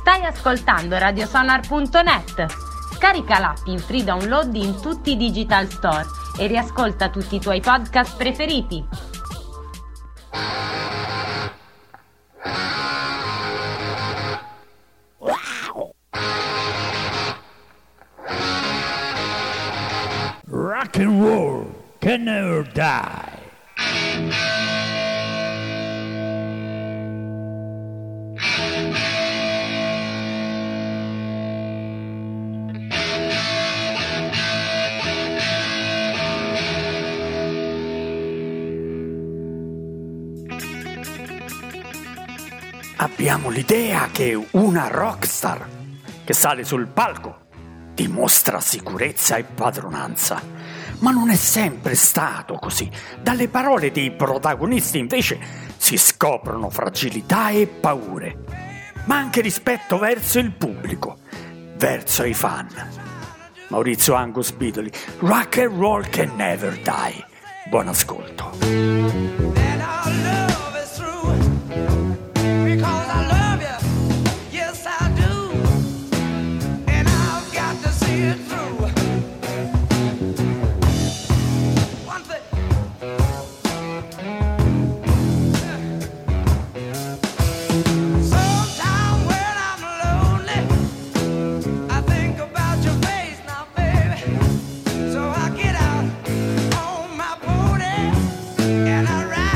Stai ascoltando radiosonar.net. Scarica l'app in free download in tutti i digital store e riascolta tutti i tuoi podcast preferiti. Rock and roll can never die. Abbiamo l'idea che una rockstar che sale sul palco dimostra sicurezza e padronanza, ma non è sempre stato così. Dalle parole dei protagonisti invece si scoprono fragilità e paure, ma anche rispetto verso il pubblico, verso i fan. Maurizio Angus Beatley, Rock and Roll Can Never Die. Buon ascolto. And I ride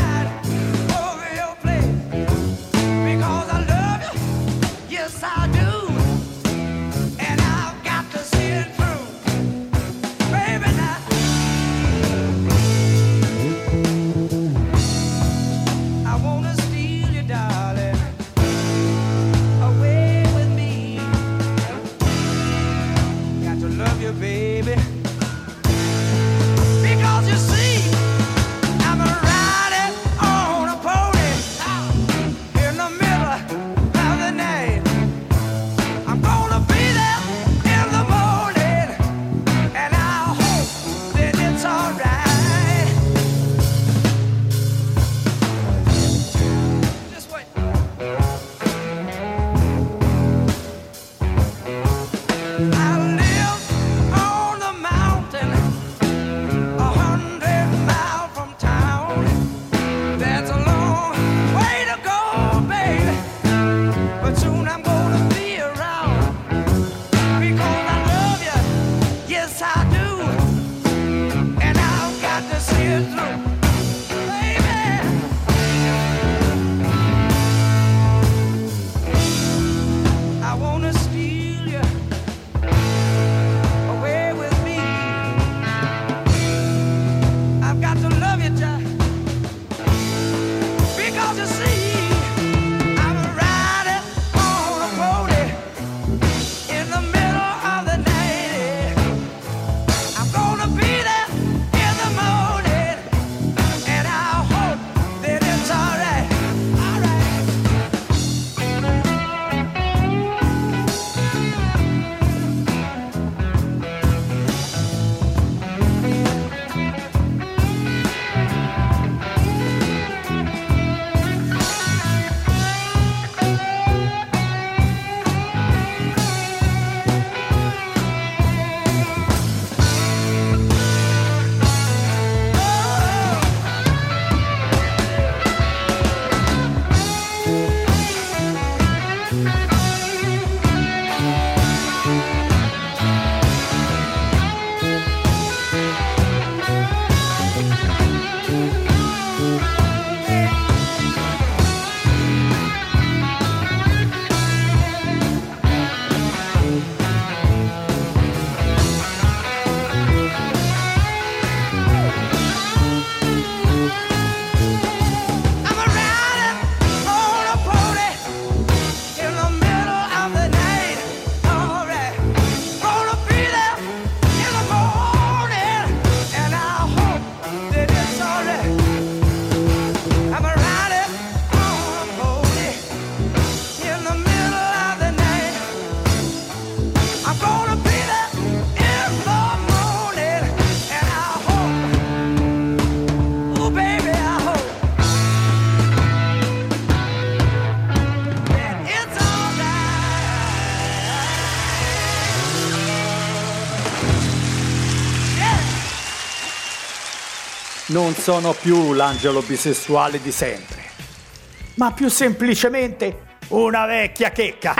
non sono più l'angelo bisessuale di sempre, ma più semplicemente una vecchia checca.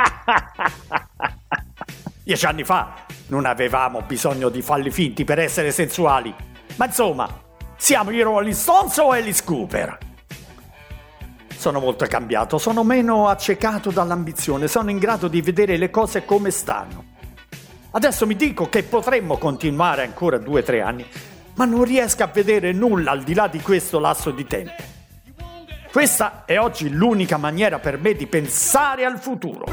10 anni fa non avevamo bisogno di falli finti per essere sensuali, ma insomma, siamo i Rolling Stones o Alice Cooper? Sono molto cambiato, sono meno accecato dall'ambizione, sono in grado di vedere le cose come stanno. Adesso mi dico che potremmo continuare ancora 2-3 anni, ma non riesco a vedere nulla al di là di questo lasso di tempo. Questa è oggi l'unica maniera per me di pensare al futuro.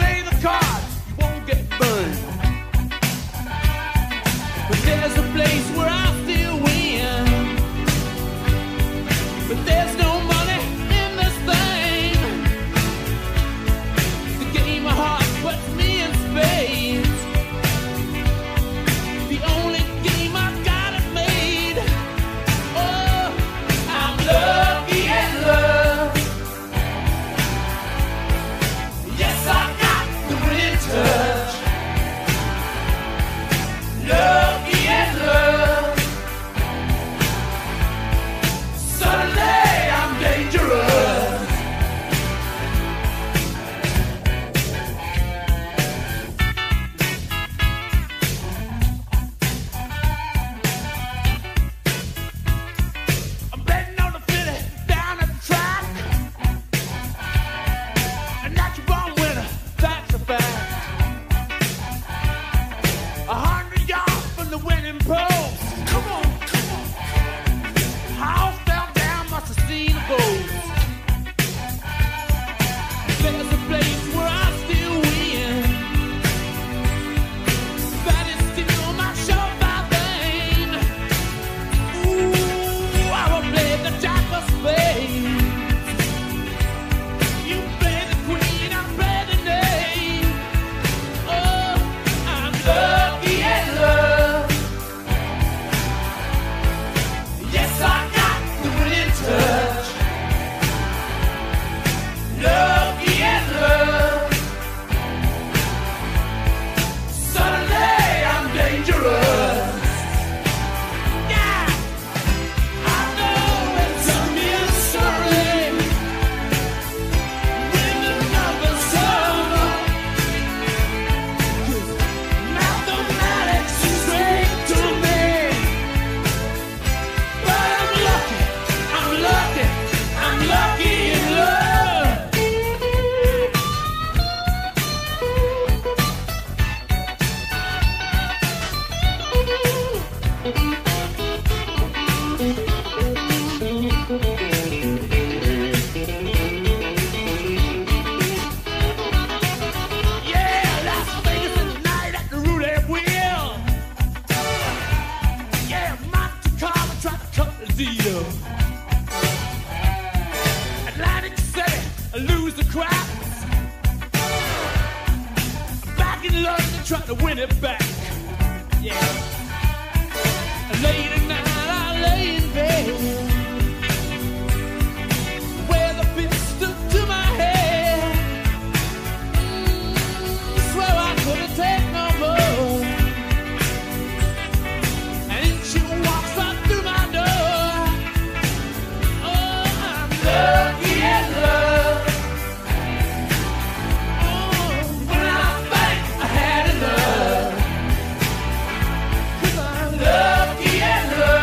Try to win it back. Yeah. Late at night I lay in bed, wear the pistol to my head. Swear I couldn't take no more. And she walks right through my door. Oh, I'm lucky in love. When I think I had enough. 'Cause I'm lucky in love.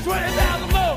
20,000 more.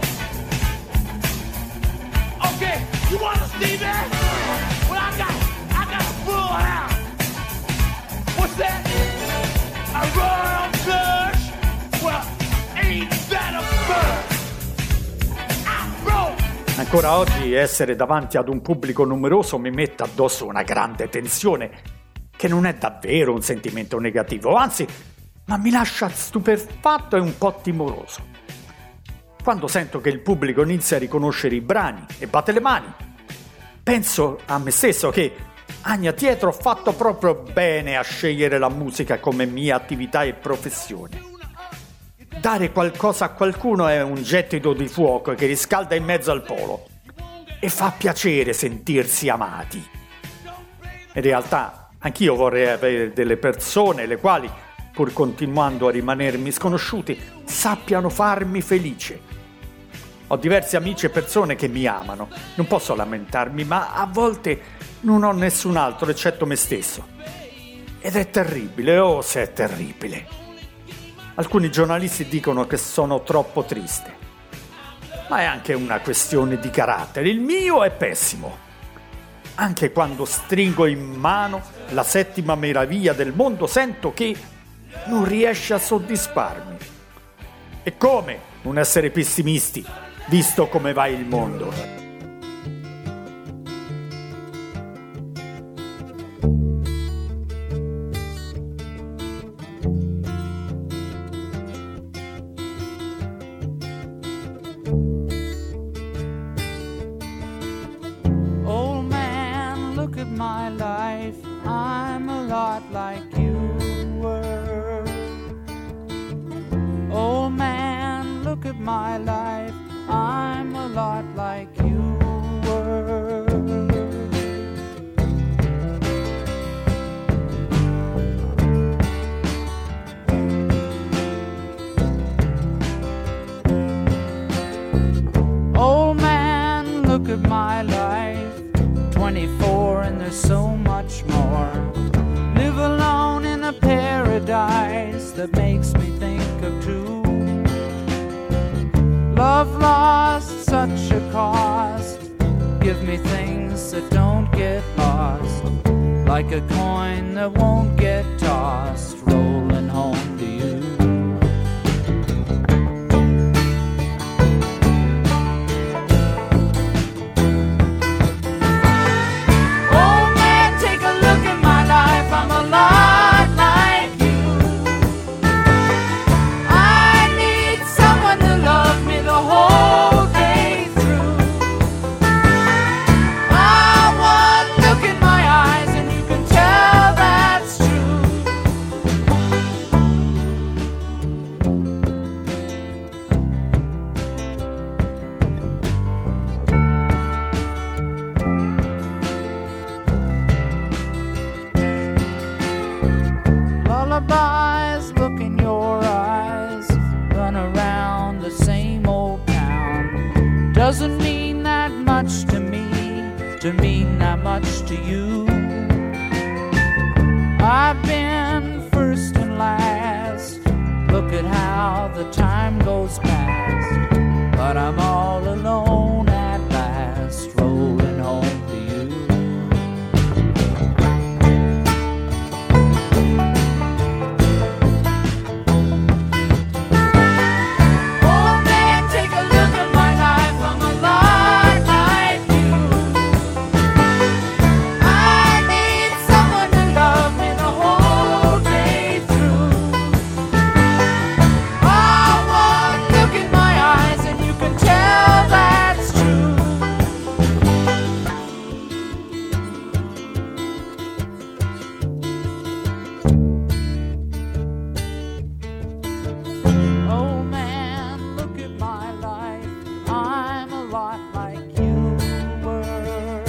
Okay, you wanna see that? Well, I got a full house. What's that? A royal flush? Well, ain't that a bird? I'm broke. Ancora oggi essere davanti ad un pubblico numeroso mi mette addosso una grande tensione, che non è davvero un sentimento negativo, anzi, ma mi lascia stupefatto e un po' timoroso. Quando sento che il pubblico inizia a riconoscere i brani e batte le mani, penso a me stesso che, Agna Dietro, ho fatto proprio bene a scegliere la musica come mia attività e professione. Dare qualcosa a qualcuno è un gettito di fuoco che riscalda in mezzo al polo e fa piacere sentirsi amati. In realtà, anch'io vorrei avere delle persone le quali, pur continuando a rimanermi sconosciuti, sappiano farmi felice. Ho diversi amici e persone che mi amano, non posso lamentarmi, ma a volte non ho nessun altro eccetto me stesso. Ed è terribile, oh se è terribile. Alcuni giornalisti dicono che sono troppo triste, ma è anche una questione di carattere. Il mio è pessimo. Anche quando stringo in mano la settima meraviglia del mondo sento che non riesce a soddisfarmi. E come non essere pessimisti, visto come va il mondo? Old man, look at my life. I'm a lot like you were. Old man, look at my life. I'm a lot like you were. Old man, look at my life. 24 and there's so much more. Live alone in a paradise that makes me think of two. Love lost, such a cost. Give me things that don't get lost, like a coin that won't get tossed, rolling home to you. Oh man, take a look at my life. I'm a lot like you. I need someone to love me the whole day through. One look in my eyes and you can tell that's true. Lullabies, look in your eyes. Run around the same old town. Doesn't mean that much to me, to mean that much to you. I've been first and last. Look at how the time goes past. But I'm all alone at last, rolling home to you. Oh man, take a look at my life. I'm a lot like you. I need someone to love me the whole day through. One look in my eyes and you can tell that's true. Oh man, look at my life. I'm a lot like you were.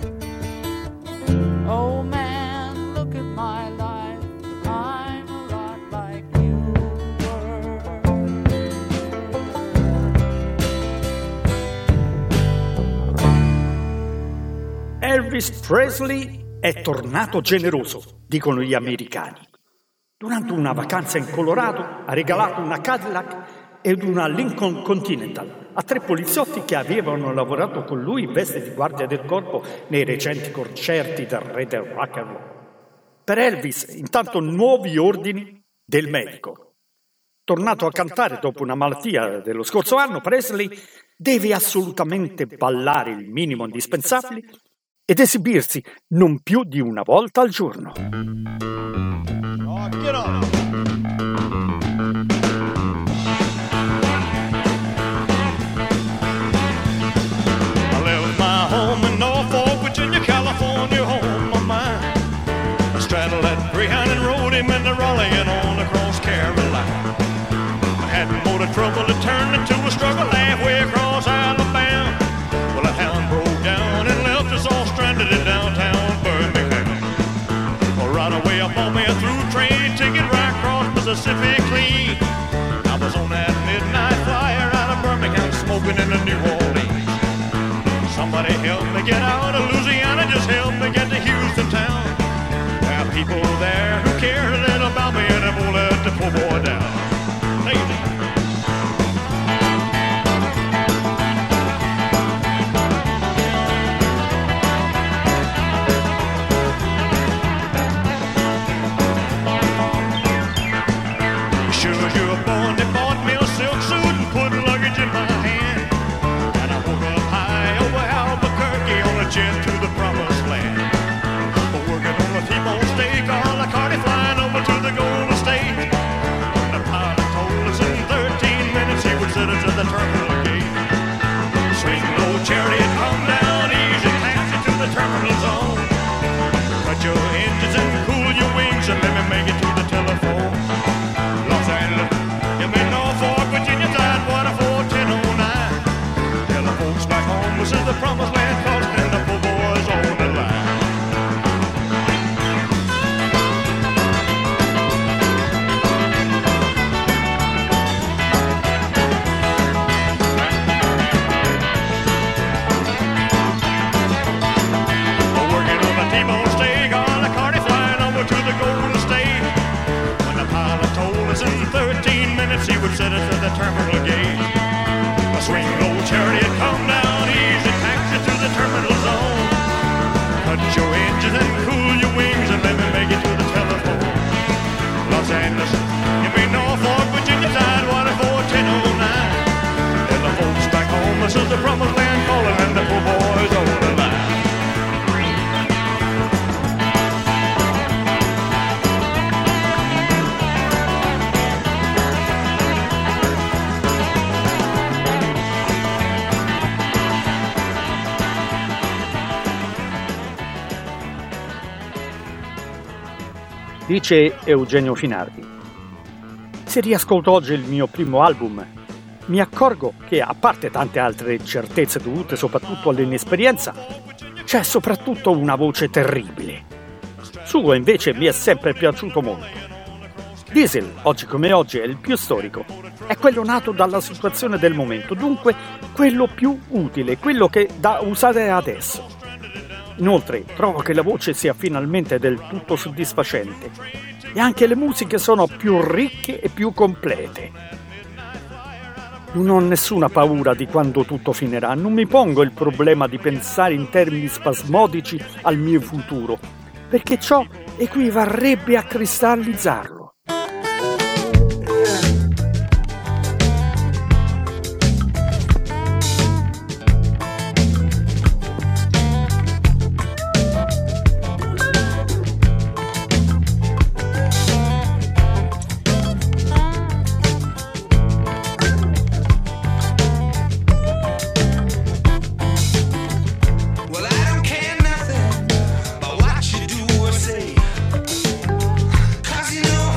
Oh man, look at my life. I'm a lot like you were. Elvis Presley è tornato generoso, dicono gli americani. Durante una vacanza in Colorado ha regalato una Cadillac ed una Lincoln Continental a 3 poliziotti che avevano lavorato con lui in veste di guardia del corpo nei recenti concerti del re del rock and roll. Per Elvis, intanto, nuovi ordini del medico. Tornato a cantare dopo una malattia dello scorso anno, Presley deve assolutamente ballare il minimo indispensabile ed esibirsi non più di una volta al giorno. Get on. California home of mine. I straddled that Greyhound and rode him into Raleigh and on across Carolina. I had more trouble that turned into a struggle halfway across Alabama. Well, that hound broke down and left us all stranded in downtown Birmingham. Well, right away I bought me a through train ticket right across Mississippi clean. I was on that midnight flyer out of Birmingham smoking in the New Orleans. Somebody help me get out of Louisiana, just help me get to Houston town. There are people there who care a little about me and they won't let the poor boy down. Lazy. Sure as you're born, they bought me a silk suit and put luggage in my hand. And I woke up high over Albuquerque on a jet to the promised land. But working on a T-bone steak, all the carty flying over to the Golden State. And the pilot told us in 13 minutes he would set us at the terminal gate. Swing low chariot, come down easy, pass you to the terminal zone. Cut your engines and cool your wings and let me make it to the telephone. Los Angeles, you mean Norfolk, Virginia, Tidewater 41009. Tell the folks back home this is the promised land, cause then the poor boys on the line. Working on a T-bone steak, all the carty flying over to the Golden State. When the pilot told us in 13 minutes he would set us at the terminal gate. A swing low chariot, come down easy, taxi to the terminal zone. Cut your engines and cool your wings and let me make it to the telephone. Los Angeles, you mean Norfolk, Virginia, Tidewater 41009. Tell the folks back home this is the promised land calling and the poor boys on the line. Dice Eugenio Finardi. Se riascolto oggi il mio primo album, mi accorgo che, a parte tante altre certezze dovute soprattutto all'inesperienza, c'è soprattutto una voce terribile. Suo invece mi è sempre piaciuto molto. Diesel, oggi come oggi, è il più storico. È quello nato dalla situazione del momento, dunque quello più utile, quello che da usare adesso. Inoltre, trovo che la voce sia finalmente del tutto soddisfacente e anche le musiche sono più ricche e più complete. Non ho nessuna paura di quando tutto finirà, non mi pongo il problema di pensare in termini spasmodici al mio futuro, perché ciò equivarrebbe a cristallizzarlo. What you do or say, 'cause you know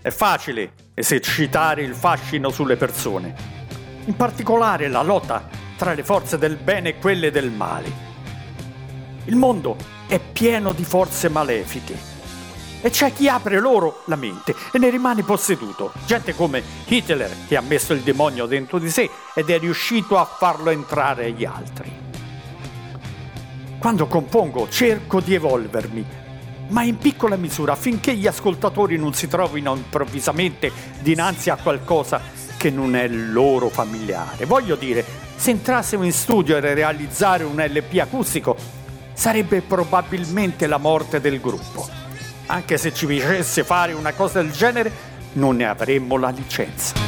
È facile esercitare il fascino sulle persone, in particolare la lotta tra le forze del bene e quelle del male. Il mondo è pieno di forze malefiche e c'è chi apre loro la mente e ne rimane posseduto. Gente come Hitler, che ha messo il demonio dentro di sé ed è riuscito a farlo entrare agli altri. Quando compongo cerco di evolvermi, ma in piccola misura, affinché gli ascoltatori non si trovino improvvisamente dinanzi a qualcosa che non è loro familiare. Voglio dire, se entrassimo in studio e realizzare un LP acustico, sarebbe probabilmente la morte del gruppo. Anche se ci piacesse fare una cosa del genere, non ne avremmo la licenza.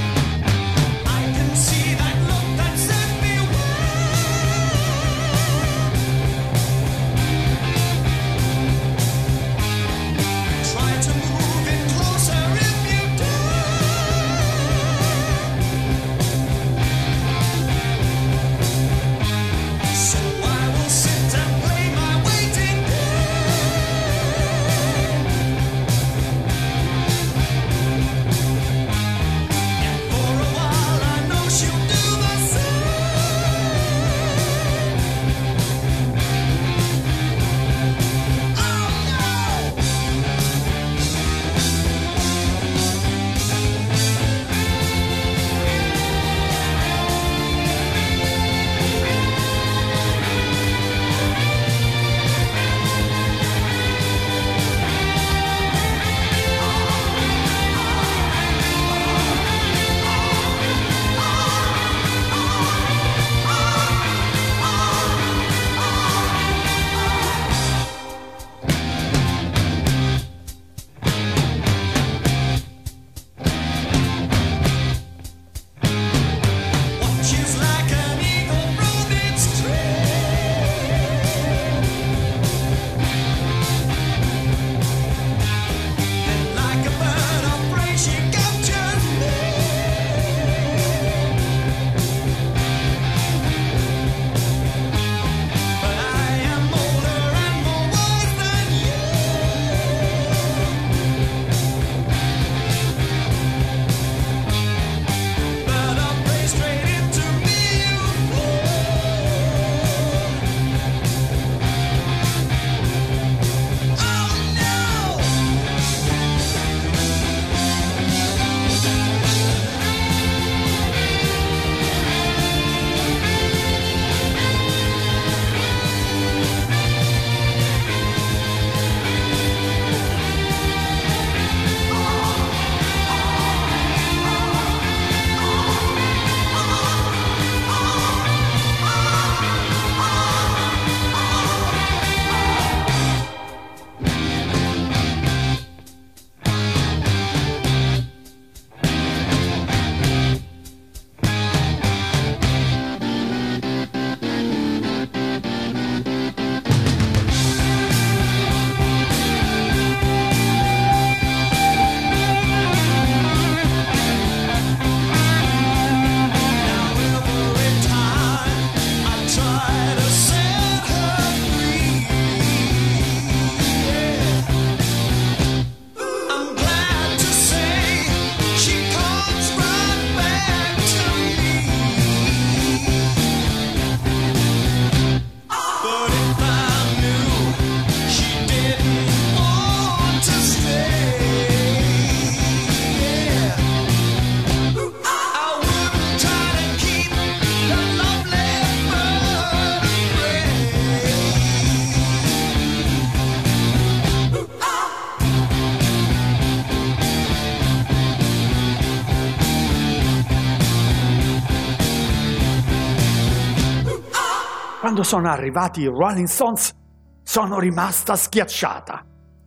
Quando sono arrivati i Rolling Stones, sono rimasta schiacciata.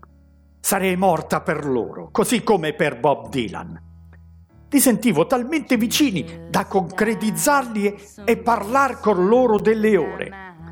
Sarei morta per loro, così come per Bob Dylan. Li sentivo talmente vicini da concretizzarli e parlare con loro delle ore.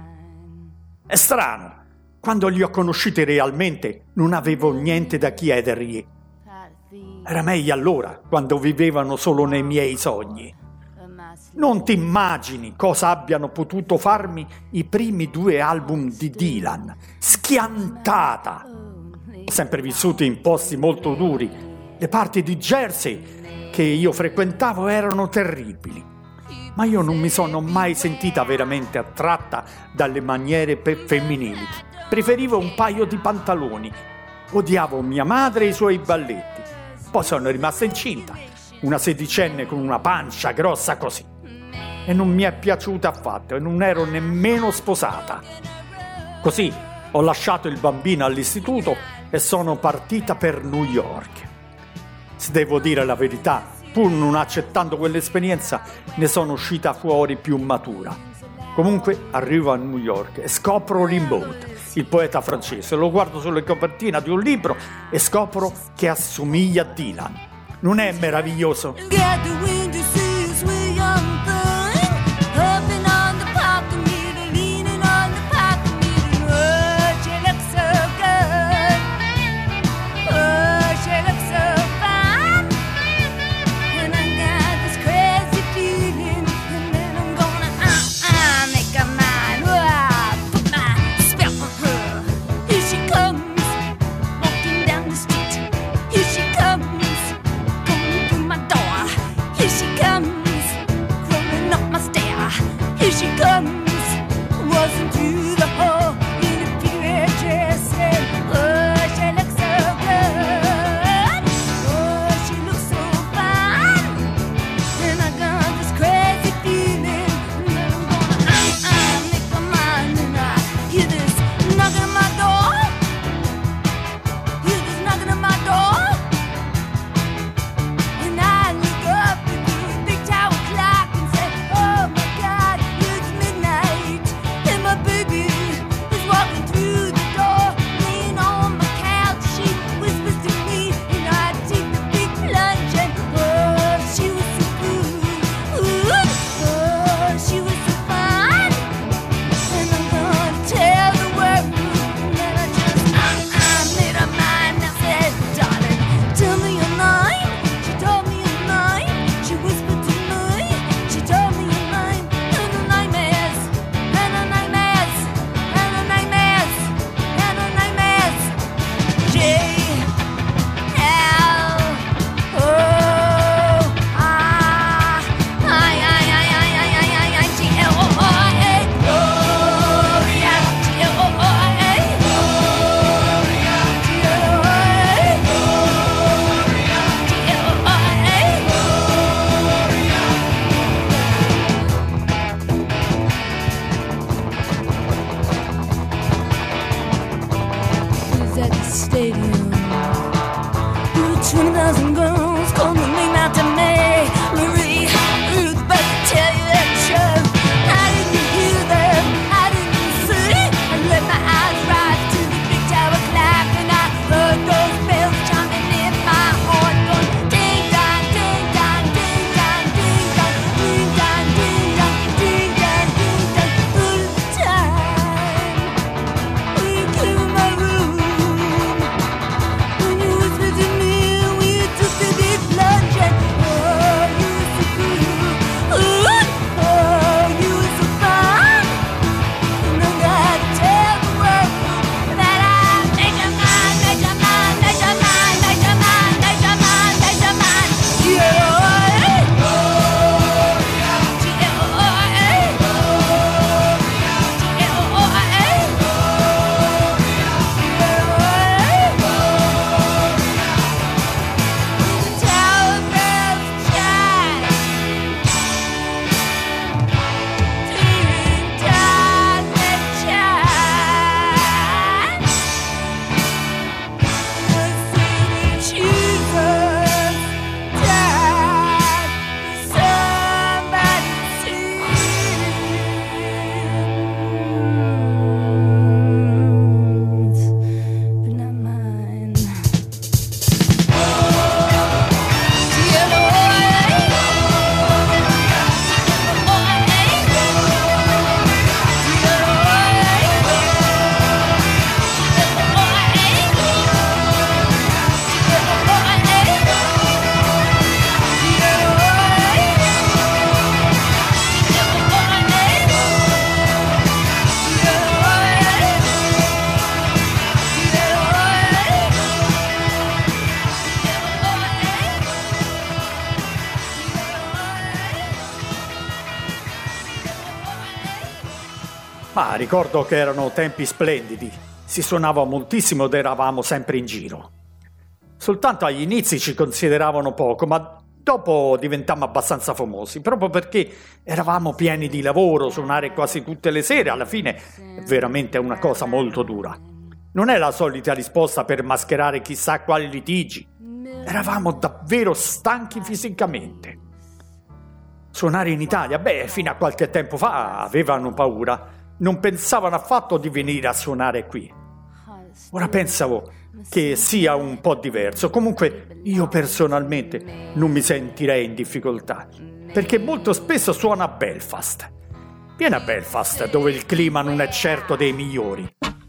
È strano, quando li ho conosciuti realmente non avevo niente da chiedergli. Era meglio allora, quando vivevano solo nei miei sogni. Non ti immagini cosa abbiano potuto farmi i primi 2 album di Dylan. Schiantata! Ho sempre vissuto in posti molto duri Le parti di Jersey che io frequentavo erano terribili, ma io non mi sono mai sentita veramente attratta dalle maniere femminili. Preferivo un paio di pantaloni. Odiavo mia madre e i suoi balletti. Poi sono rimasta incinta, una sedicenne con una pancia grossa così. E non mi è piaciuta affatto e non ero nemmeno sposata. Così ho lasciato il bambino all'istituto e sono partita per New York. Se devo dire la verità, pur non accettando quell'esperienza, ne sono uscita fuori più matura. Comunque arrivo a New York e scopro Rimbaud, il poeta francese. Lo guardo sulla copertina di un libro e scopro che assomiglia a Dylan. Non è meraviglioso? Ma ricordo che erano tempi splendidi, si suonava moltissimo ed eravamo sempre in giro. Soltanto agli inizi ci consideravano poco, ma dopo diventammo abbastanza famosi, proprio perché eravamo pieni di lavoro, suonare quasi tutte le sere, alla fine è veramente una cosa molto dura. Non è la solita risposta per mascherare chissà quali litigi, eravamo davvero stanchi fisicamente. Suonare in Italia, fino a qualche tempo fa avevano paura, non pensavano affatto di venire a suonare qui. Ora pensavo che sia un po' diverso. Comunque io personalmente non mi sentirei in difficoltà, perché molto spesso suono a Belfast. Vieni a Belfast, dove il clima non è certo dei migliori.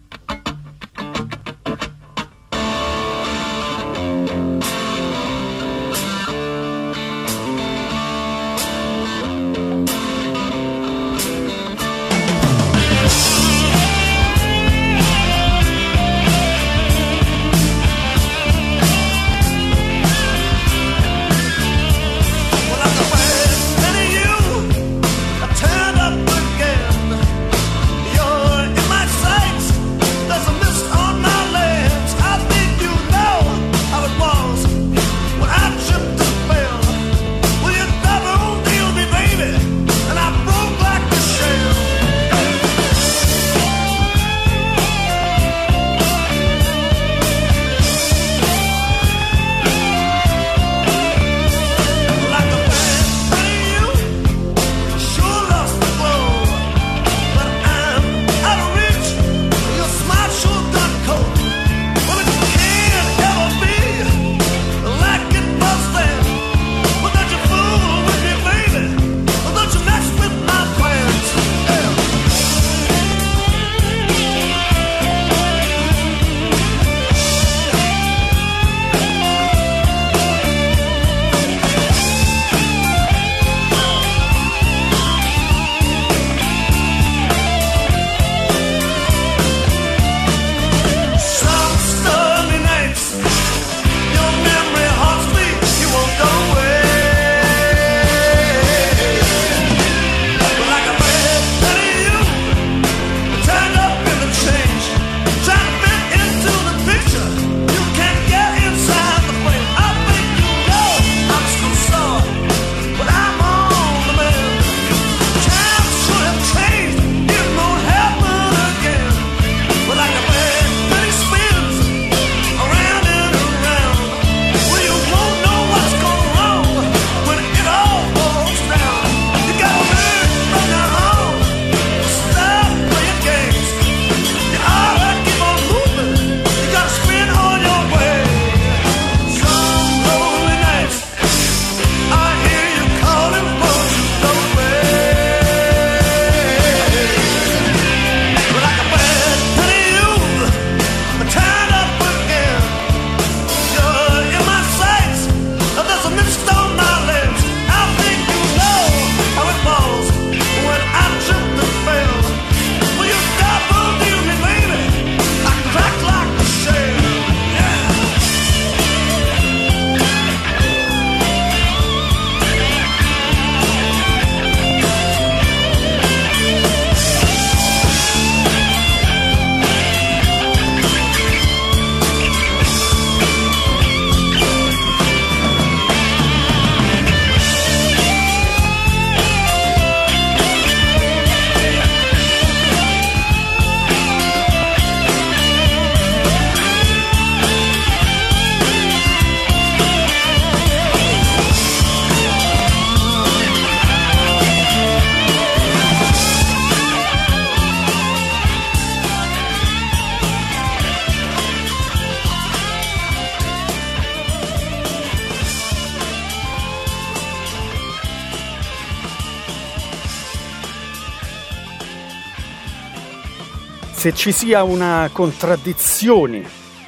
Se ci sia una contraddizione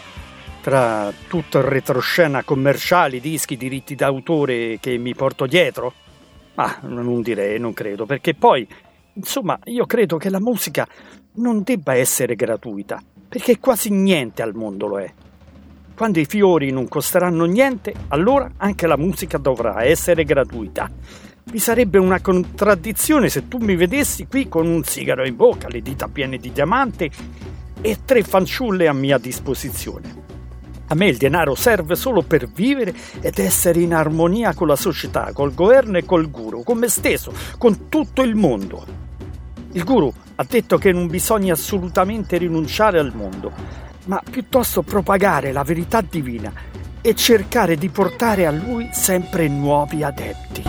tra tutto il retroscena commerciali, dischi, diritti d'autore che mi porto dietro, non direi, non credo, perché poi, insomma, io credo che la musica non debba essere gratuita, perché quasi niente al mondo lo è. Quando i fiori non costeranno niente, allora anche la musica dovrà essere gratuita. Vi sarebbe una contraddizione se tu mi vedessi qui con un sigaro in bocca, le dita piene di diamanti e 3 fanciulle a mia disposizione. A me il denaro serve solo per vivere ed essere in armonia con la società, col governo e col guru, con me stesso, con tutto il mondo. Il guru ha detto che non bisogna assolutamente rinunciare al mondo, ma piuttosto propagare la verità divina e cercare di portare a lui sempre nuovi adepti.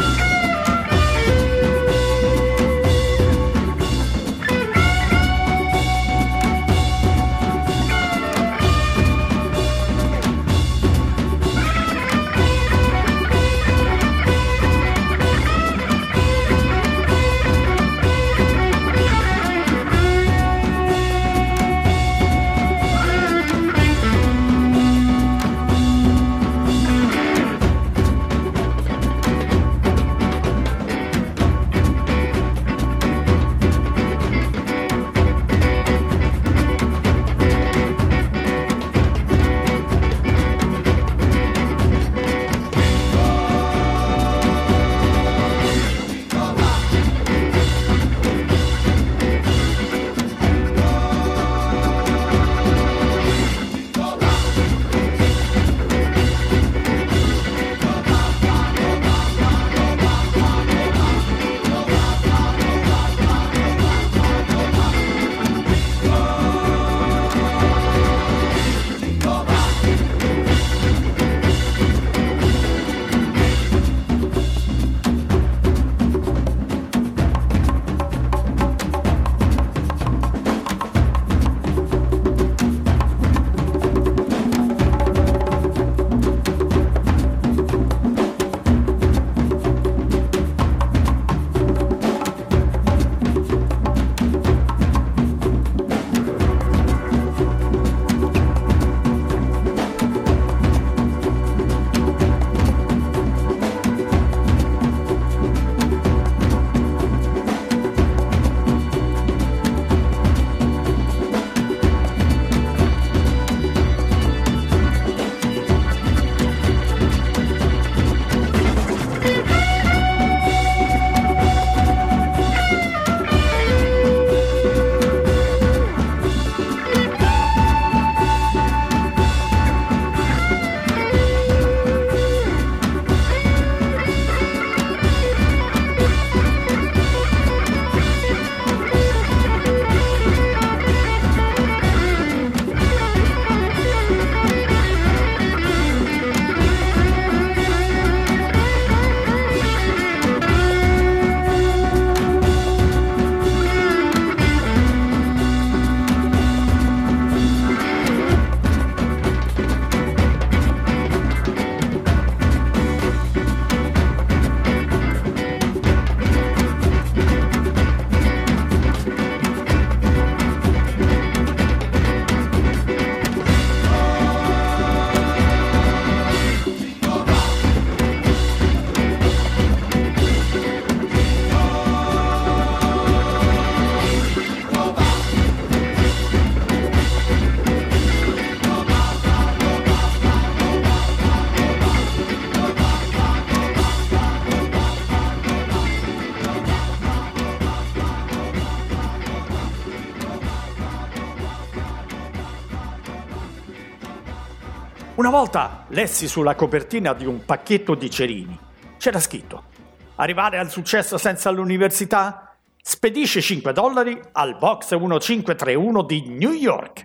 Una volta lessi sulla copertina di un pacchetto di cerini. C'era scritto: arrivare al successo senza l'università? Spedisce $5 al box 1531 di New York.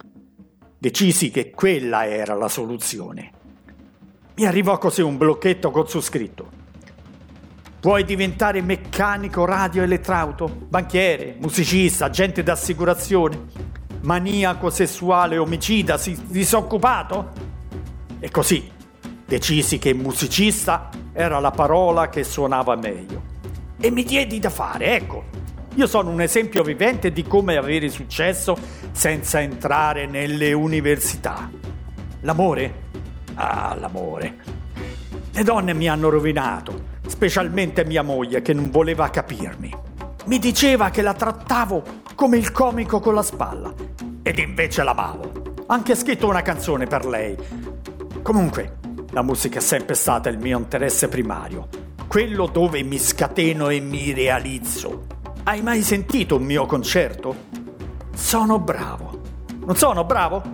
Decisi che quella era la soluzione. Mi arrivò così un blocchetto con su scritto: puoi diventare meccanico radioelettrauto, banchiere, musicista, agente d'assicurazione, maniaco sessuale, omicida, disoccupato? E così decisi che musicista era la parola che suonava meglio. E mi diedi da fare, ecco. Io sono un esempio vivente di come avere successo senza entrare nelle università. L'amore? Ah, l'amore. Le donne mi hanno rovinato, specialmente mia moglie che non voleva capirmi. Mi diceva che la trattavo come il comico con la spalla, ed invece l'amavo. Ho anche scritto una canzone per lei. Comunque, la musica è sempre stata il mio interesse primario. quello dove mi scateno e mi realizzo. Hai mai sentito un mio concerto? Sono bravo. Non sono bravo?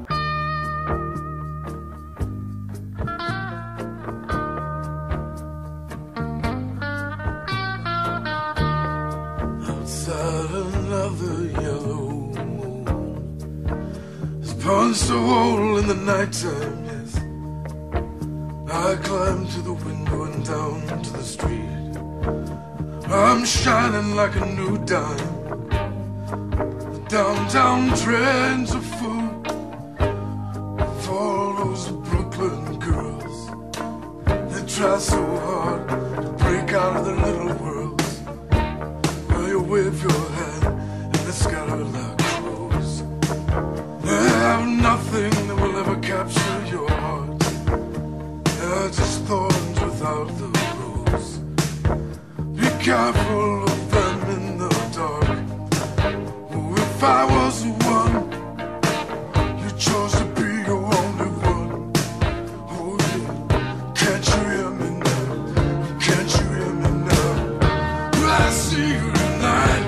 Another yellow moon has punched a hole in the nighttime, yes. I climb to the window and down to the street. I'm shining like a new dime. The downtown trends are full of all those Brooklyn girls. They try so hard to break out of their little worlds. Well, you wave your hand and they scatter like crows. They have nothing that will ever capture your heart. They're just thorns without the rose. Be careful of them in the dark. Oh, if I was the one you chose to be your only one. Oh yeah, can't you hear me now? Can't you hear me now? Well, I see you tonight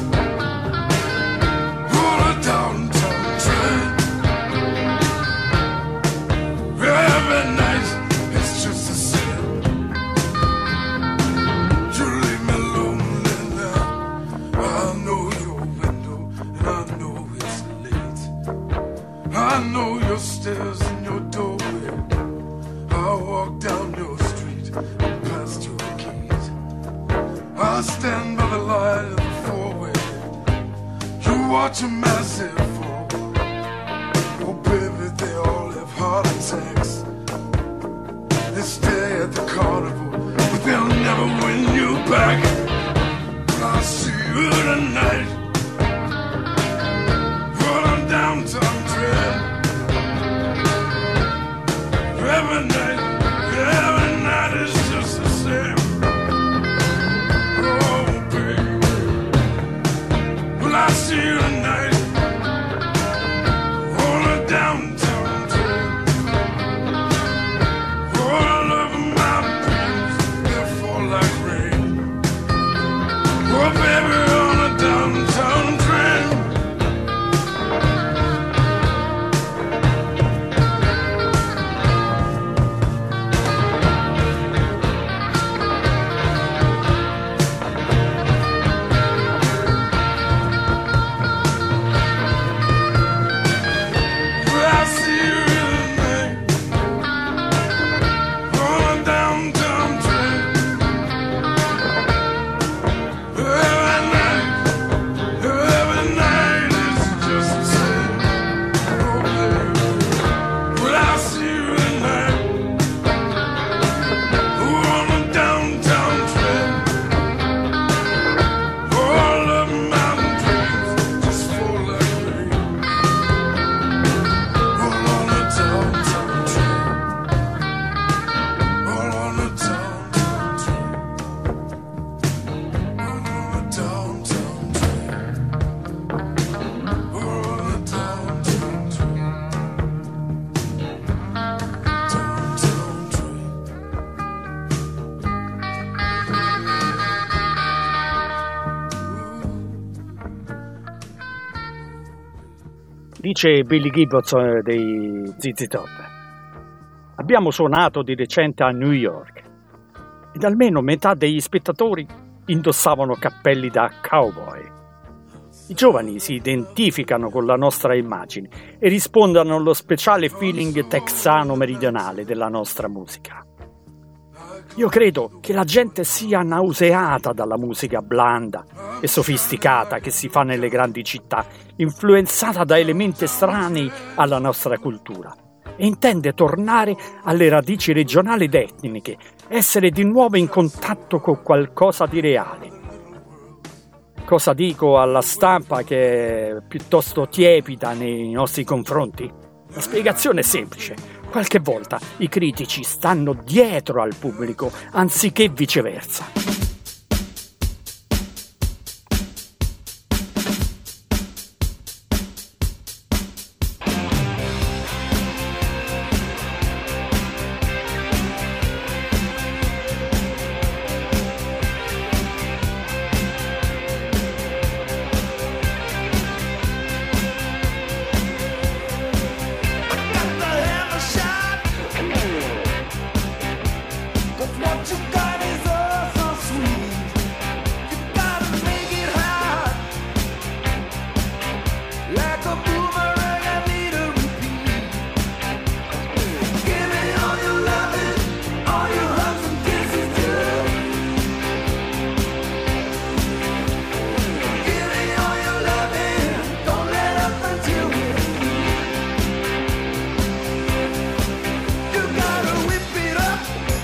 on a downtown train. Every night it's just the same. You leave me lonely now. I know your window and I know it's late. I know your stairs and your doorway. I walk down your street and past your gate. I stand by the light of the four-way. You watch a massive fall. Oh baby, they all have heart attacks. They stay at the carnival, but they'll never win you back. But I'll see you tonight on a downtown train. Every night is just the same. Oh baby, well I see you tonight on a downtown train. All of my dreams, they fall like rain. Oh baby, on a downtown train. Well, I see you tonight on a downtown train. Every night is just the same. Oh baby, well I see you tonight on a downtown train. All of my dreams just fall like rain. All on a downtown train. All on a downtown train. All on a downtown train. All on a downtown train. Downtown train. Dice Billy Gibbons dei ZZ Top. Abbiamo suonato di recente a New York ed almeno metà degli spettatori indossavano cappelli da cowboy. I giovani si identificano con la nostra immagine e rispondono allo speciale feeling texano meridionale della nostra musica. Io credo che la gente sia nauseata dalla musica blanda e sofisticata che si fa nelle grandi città, influenzata da elementi estranei alla nostra cultura, e intende tornare alle radici regionali ed etniche, essere di nuovo in contatto con qualcosa di reale. Cosa dico alla stampa che è piuttosto tiepida nei nostri confronti? La spiegazione è semplice. Qualche volta i critici stanno dietro al pubblico anziché viceversa. like a boomerang, I need a repeat. Give me all your loving, all your hugs and kisses too. Give me all your loving, don't let up until we're through. You gotta whip it up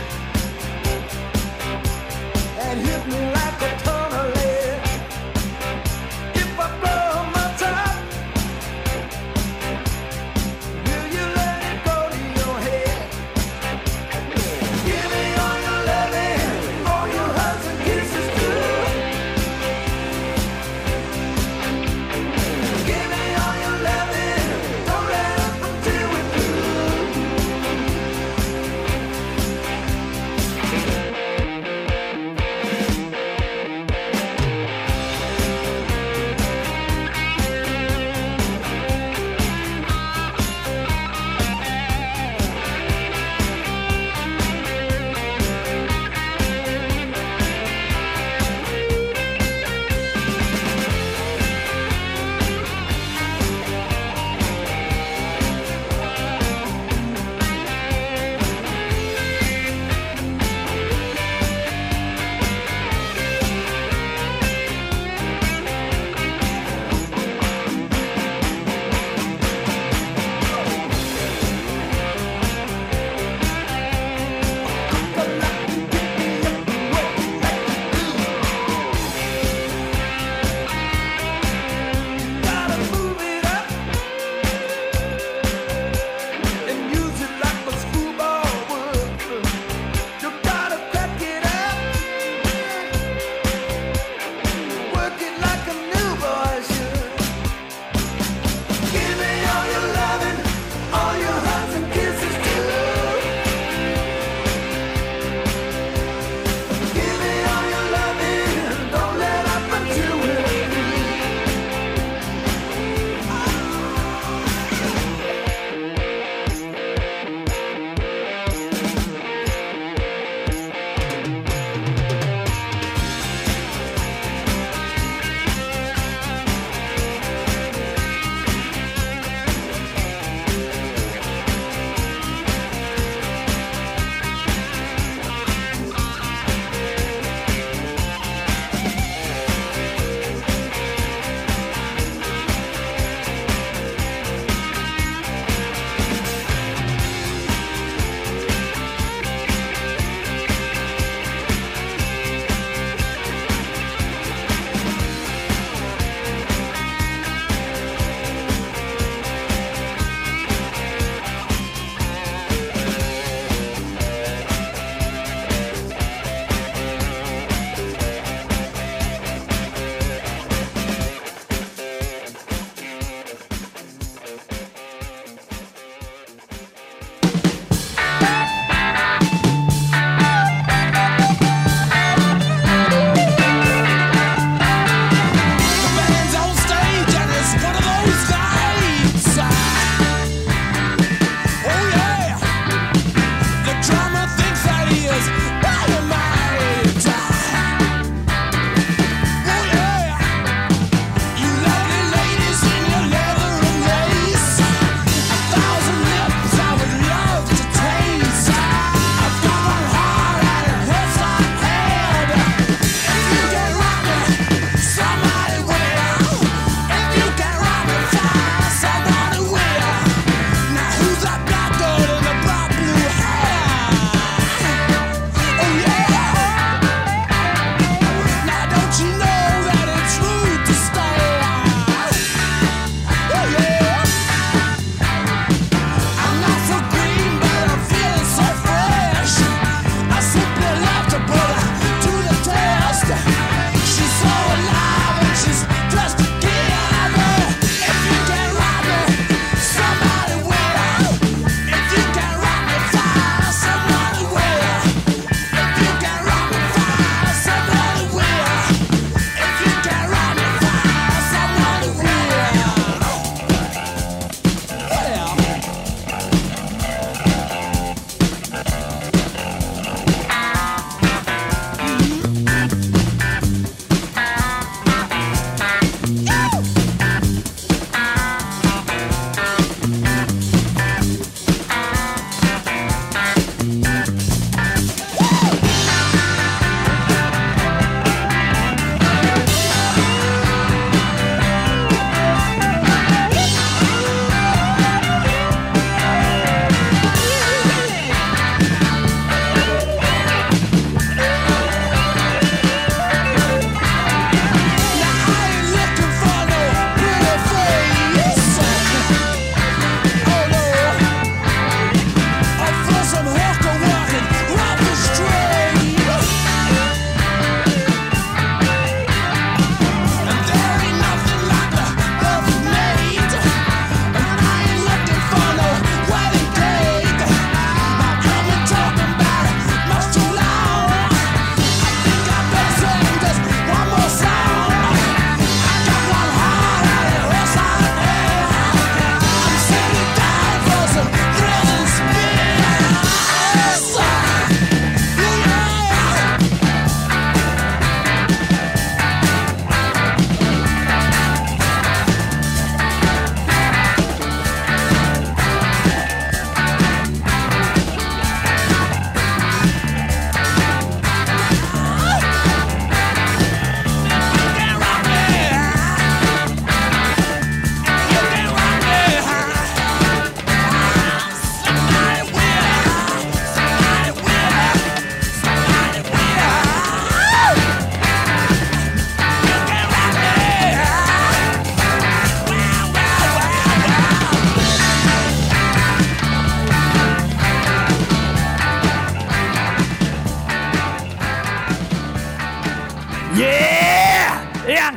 and hit me like a ton of lead. If I blow my top,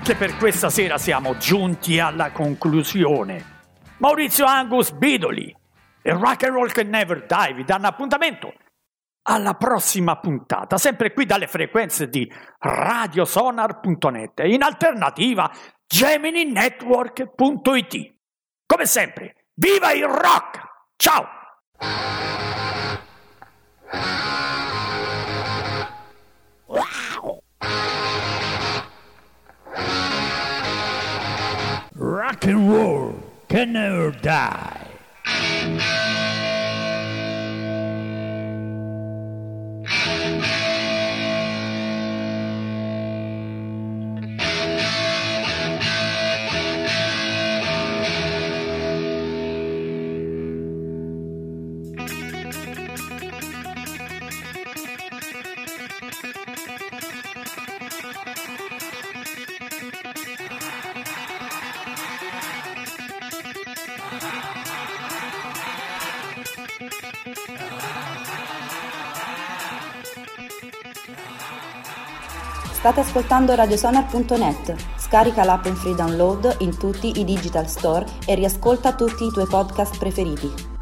anche per questa sera siamo giunti alla conclusione. Maurizio Angus Bidoli e Rock and Roll Can Never Die vi danno appuntamento alla prossima puntata, sempre qui dalle frequenze di radiosonar.net e in alternativa gemininetwork.it. Come sempre, viva il rock! Ciao! Rock and roll can never die. State ascoltando radiosonar.net. Scarica l'app in free download in tutti i digital store e riascolta tutti i tuoi podcast preferiti.